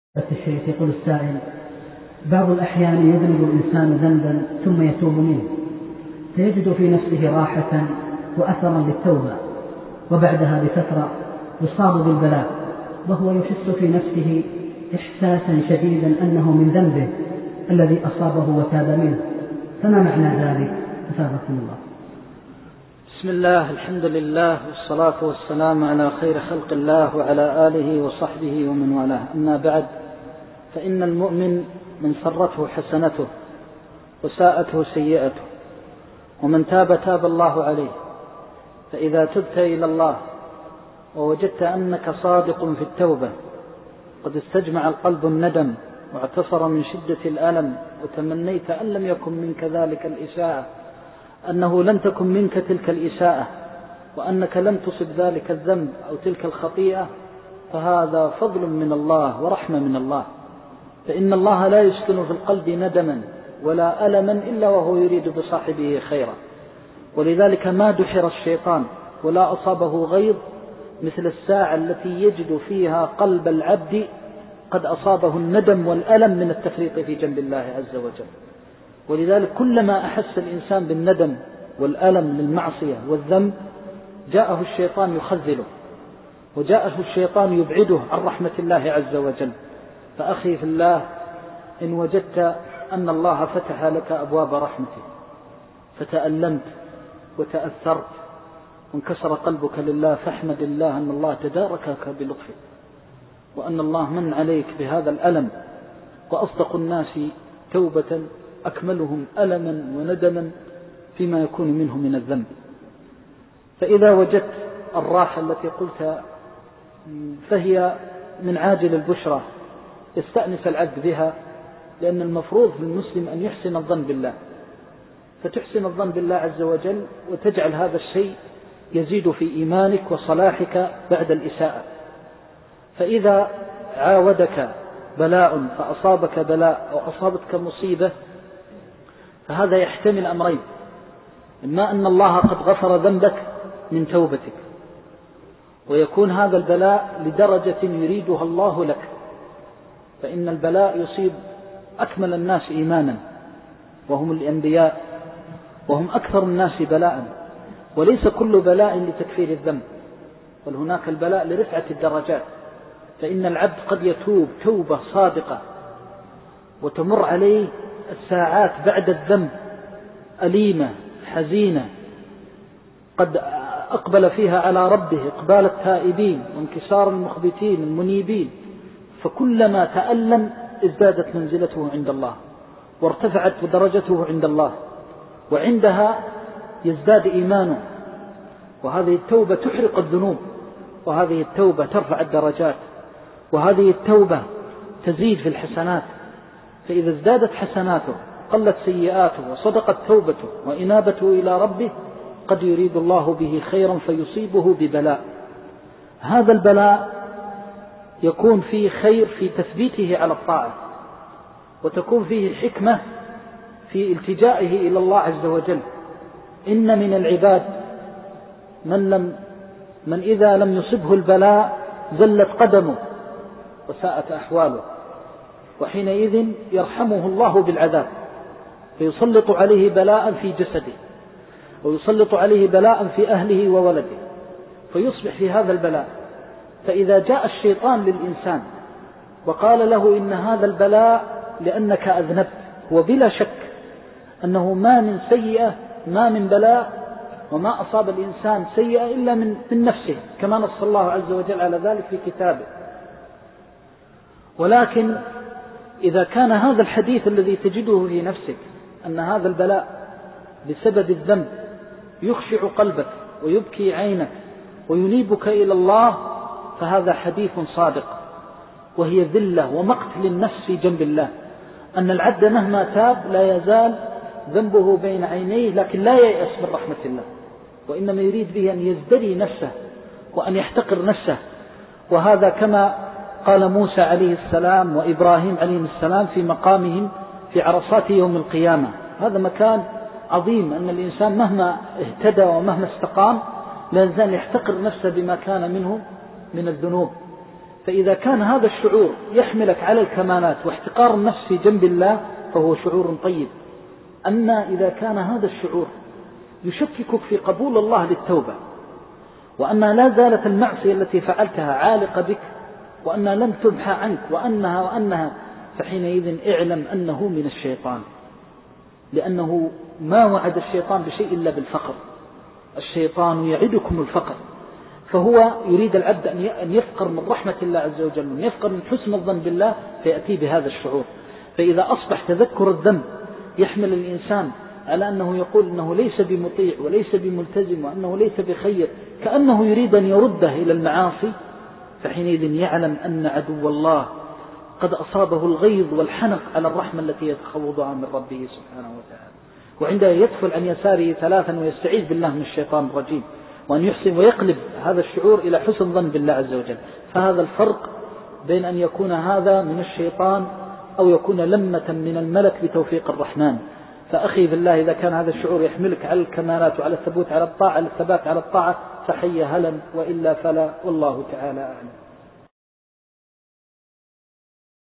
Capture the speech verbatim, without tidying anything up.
الشيخ يقول السائل: بعض الأحيان يذنب الإنسان ذنبا ثم يتوب منه فيجد في نفسه راحة وأثرا للتوبة، وبعدها بفترة يصاب بالبلاء وهو يحس في نفسه إحساسا شديدا أنه من ذنبه الذي أصابه وتاب منه، فما معنى ذلك؟ أثابكم الله. بسم الله، الحمد لله، والصلاة والسلام على خير خلق الله وعلى آله وصحبه ومن والاه. أما بعد، فإن المؤمن من سرته حسنته وساءته سيئته، ومن تاب تاب الله عليه. فإذا تبت إلى الله ووجدت أنك صادق في التوبة، قد استجمع القلب الندم واعتصر من شدة الألم، وتمنيت أن لم يكن منك ذلك الإساءة، أنه لم تكن منك تلك الإساءة، وأنك لم تصب ذلك الذنب أو تلك الخطيئة، فهذا فضل من الله ورحمة من الله. فإن الله لا يسكن في القلب ندما ولا ألما إلا وهو يريد بصاحبه خيرا. ولذلك ما دحر الشيطان ولا أصابه غيظ مثل الساعة التي يجد فيها قلب العبد قد أصابه الندم والألم من التفريط في جنب الله عز وجل. ولذلك كلما أحس الإنسان بالندم والألم للمعصية والذنب جاءه الشيطان يخذله، وجاءه الشيطان يبعده عن رحمة الله عز وجل. فأخي في الله، إن وجدت أن الله فتح لك أبواب رحمته فتألمت وتأثرت وانكسر قلبك لله، فاحمد الله أن الله تداركك بلطفه، وأن الله من عليك بهذا الألم. وأصدق الناس توبة أكملهم ألما وندما فيما يكون منه من الذنب. فإذا وجدت الراحة التي قلت فهي من عاجل البشرى يستأنس العبد بها، لأن المفروض في المسلم أن يحسن الظن بالله، فتحسن الظن بالله عز وجل وتجعل هذا الشيء يزيد في إيمانك وصلاحك بعد الإساءة. فإذا عاودك بلاء فأصابك بلاء أو أصابتك مصيبة، فهذا يحتمل أمرين: إما أن الله قد غفر ذنبك من توبتك، ويكون هذا البلاء لدرجة يريدها الله لك، فإن البلاء يصيب أكمل الناس إيمانا وهم الأنبياء، وهم أكثر الناس بلاء، وليس كل بلاء لتكفير الذنب، بل هناك البلاء لرفعة الدرجات. فإن العبد قد يتوب توبة صادقة وتمر عليه الساعات بعد الذنب أليمة حزينة، قد أقبل فيها على ربه إقبال التائبين وانكسار المخبتين المنيبين، فكلما تألم ازدادت منزلته عند الله وارتفعت درجته عند الله، وعندها يزداد إيمانه. وهذه التوبة تحرق الذنوب، وهذه التوبة ترفع الدرجات، وهذه التوبة تزيد في الحسنات. فإذا ازدادت حسناته قلت سيئاته وصدقت توبته وإنابته إلى ربه، قد يريد الله به خيرا فيصيبه ببلاء. هذا البلاء يكون فيه خير في تثبيته على الطاعة، وتكون فيه حكمة في التجائه إلى الله عز وجل. إن من العباد من, لم من إذا لم يصبه البلاء زلت قدمه وساءت أحواله، وحينئذ يرحمه الله بالعذاب، فيسلط عليه بلاء في جسده، ويسلط عليه بلاء في أهله وولده، فيصبح في هذا البلاء. فإذا جاء الشيطان للإنسان وقال له إن هذا البلاء لأنك أذنبت، هو بلا شك أنه ما من سيئة ما من بلاء وما أصاب الإنسان سيئة إلا من, من نفسه، كما نص الله عز وجل على ذلك في كتابه. ولكن إذا كان هذا الحديث الذي تجده في نفسك أن هذا البلاء بسبب الذنب يخشع قلبك ويبكي عينك وينيبك إلى الله، فهذا حديث صادق، وهي ذلة ومقت للنفس في جنب الله. أن العبد مهما تاب لا يزال ذنبه بين عينيه، لكن لا ييأس من رحمة الله، وإنما يريد به أن يزدري نفسه وأن يحتقر نفسه. وهذا كما قال موسى عليه السلام وإبراهيم عليه السلام في مقامهم في عرصات يوم القيامة. هذا مكان عظيم، أن الإنسان مهما اهتدى ومهما استقام لا يزال يحتقر نفسه بما كان منه من الذنوب. فإذا كان هذا الشعور يحملك على الكمالات واحتقار النفس في جنب الله فهو شعور طيب. أما إذا كان هذا الشعور يشككك في قبول الله للتوبة، وأنها لا زالت المعصية التي فعلتها عالقة بك، وأنها لم تمحى عنك، وأنها وأنها فحينئذ اعلم أنه من الشيطان، لأنه ما وعد الشيطان بشيء إلا بالفقر. الشيطان يعدكم الفقر، فهو يريد العبد أن يفقر من رحمة الله عز وجل، أن يفقر من حسن الظن بالله، فيأتي بهذا الشعور. فإذا أصبح تذكر الذنب يحمل الإنسان على أنه يقول أنه ليس بمطيع وليس بملتزم وأنه ليس بخير، كأنه يريد أن يرده إلى المعاصي، فحينئذ يعلم أن عدو الله قد أصابه الغيظ والحنق على الرحمة التي يتخوضها من ربه سبحانه وتعالى. وعندها يدخل عن يساره ثلاثا ويستعيذ بالله من الشيطان الرجيم، وأن يحسن ويقلب هذا الشعور إلى حسن ظن بالله عز وجل. فهذا الفرق بين أن يكون هذا من الشيطان أو يكون لمة من الملك بتوفيق الرحمن. فأخي بالله، إذا كان هذا الشعور يحملك على الكمالات وعلى الثبوت على الطاعة، على الثبات على الطاعة، فحي هلا، وإلا فلا، والله تعالى أعلم.